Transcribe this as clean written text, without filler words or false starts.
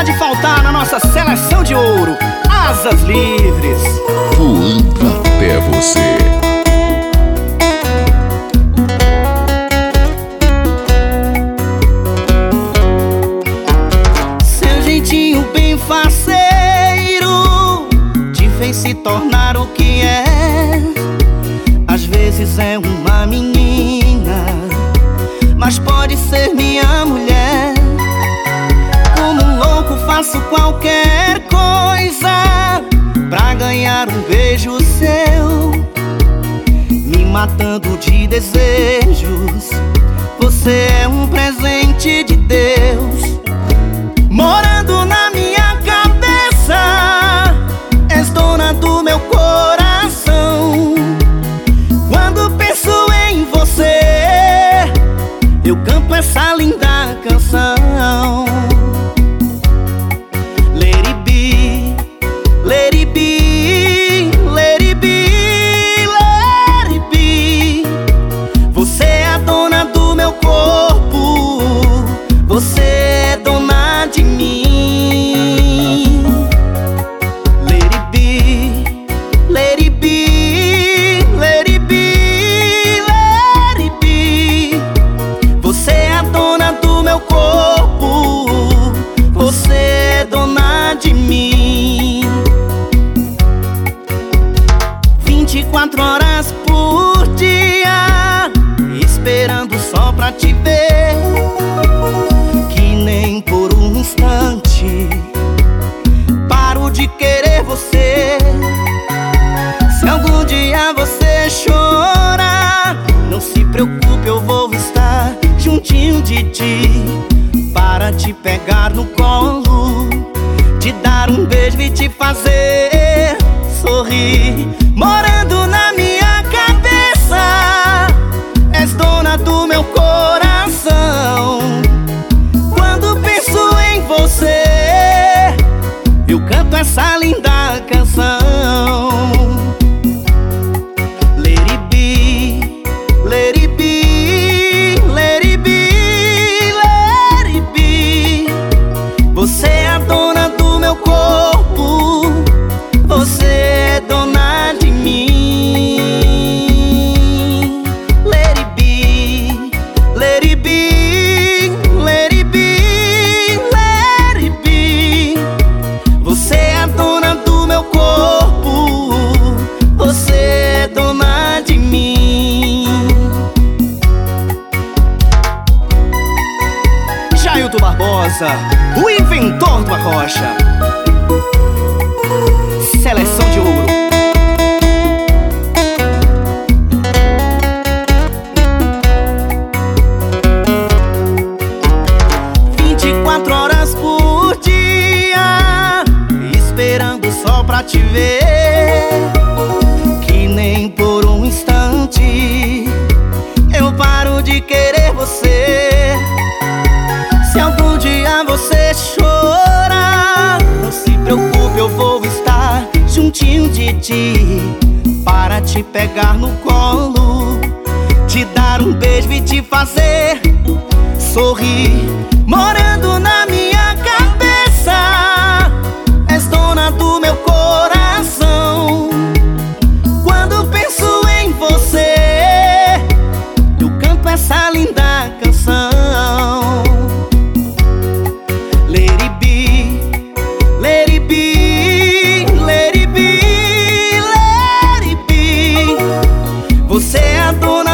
pode faltar na nossa seleção de ouro, Asas Livres. Voando até você. Seu jeitinho bem faceiro te fez se tornar o que é. Às vezes é uma menina, mas pode ser minha mulher. Como um louco faço qualquer coisa pra ganhar um beijo seu, me matando de desejos. Você é um presente de Deus, morando na minha cabeça. És dona do meu coração. Quando penso em você, eu canto essa linda canção. Let it be, let it be, let it be, let it be. Você é a dona do meu corpo, você é dona de mim. Let it be, let it be, let it be, let it be. Você é a dona do meu corpo, você é dona de mim. 24 horas por dia, esperando só pra te ver, que nem por um instante paro de querer você. Se algum dia você chorar, não se preocupe, eu vou estar juntinho de ti, para te pegar no colo, te dar um beijo e te fazer sorrir. Morando na minha cabeça, és dona do meu coração. Quando penso em você, eu canto essa linda canção. Let it be, let it be, let it be, let it be. Você é a dona do meu corpo, você é dona de mim. Let it be, let it be, let it be, let it be. Você é a dona do meu corpo, você é dona de mim. Jailton Barbosa, o inventor do arrocha. Seleção de ouro. Por dia, esperando só pra te ver, que nem por um instante eu paro de querer você. Se algum dia você chorar, não se preocupe, eu vou estar juntinho de ti, para te pegar no colo, te dar um beijo e te fazer sorrir. Morando na minha cabeça, és dona do meu coração. Quando penso em você, eu canto essa linda canção. Let it be, let it be, let it be, let it be. Você é a dona